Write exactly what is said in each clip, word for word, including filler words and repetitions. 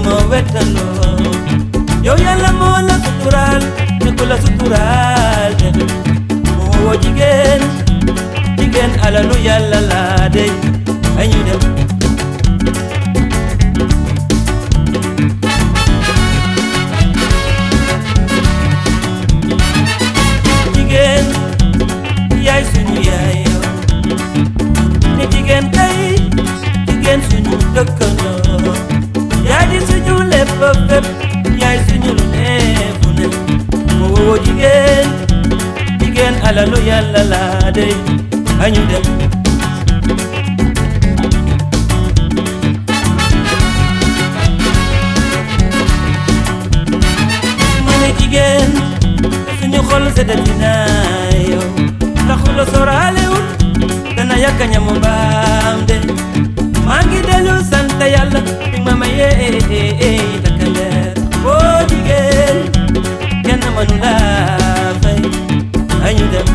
sama wettaloo yow yàlla moo la suturaal ne ku la suturaal de moo woo jigéen jigéen alalu yàlla laa dey ay ñu dem jigéen yaay suñu yaay yow ne jigéen kay jigéen suñu dëkkandoo yaa di suñu lépp fépp yaay suñu lu neefu ne moo woo jigéen jigéen alalu yàlla laa dey añu dem ma ne jigéen suñu xol seddati naa yow taxu la soraalewul dana yàkka ñamu mbaam de maa ngi dellu sant yàlla bi ma mayee takkaleer boo jigéen kenn mënu laa fay añu dem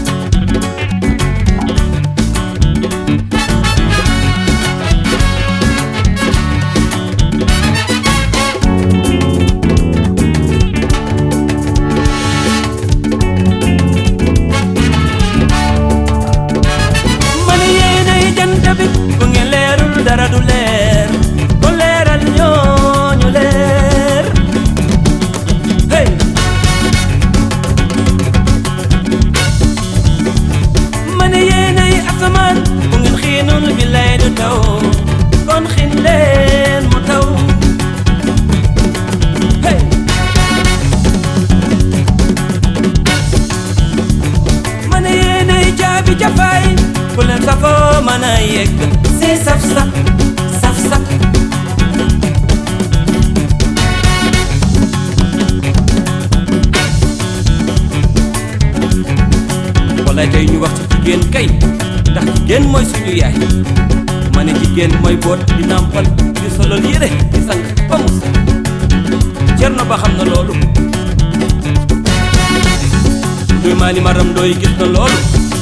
bu ngeen leerul dara du leer ku leeral ñooñu leer hey ma ne yéenay asamaan bu ngeen xiinul bi lay du taw kon xiin leen mu taw hey ma ne yéenay jaabi jafaay ku leen safoo mën a yegg si saf saf saf saf walaay tey ñu wax ci jigéen kay ndax jigéen mooy suñu yaay ma ne jigéen mooy boot di nàmpal di solal yére di sang ba mu sax Cerno Ba xam na loolu duy maali maram dooy gis na loolu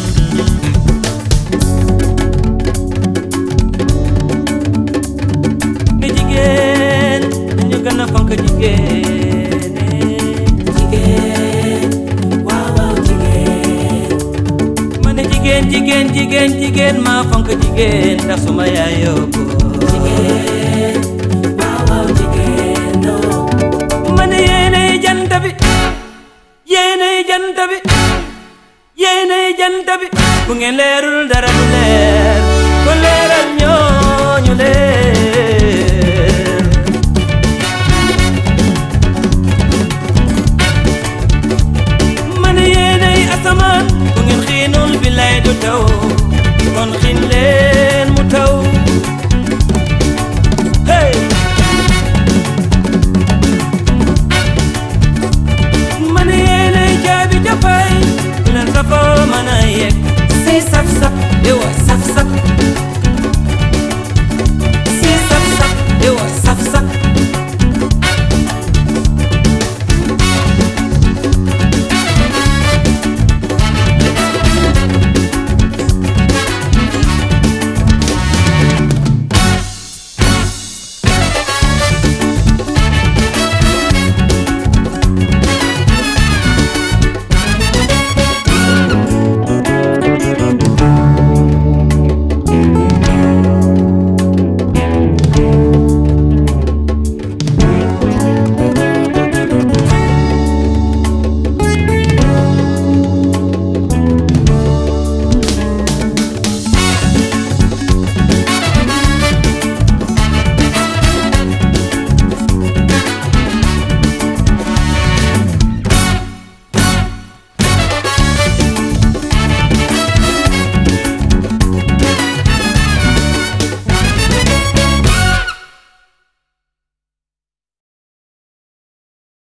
gën a fonk jigéen jigéen waaw waaw jigéen ma ne jigéen jigéen jigéen jigéen maa fonk jigéen ndax suma yaay yoo ko jigéen waaw waaw jigéen no ma ne yéenay jant bi yéenay jant bi yéenay jant bi bu ngeen leerul dara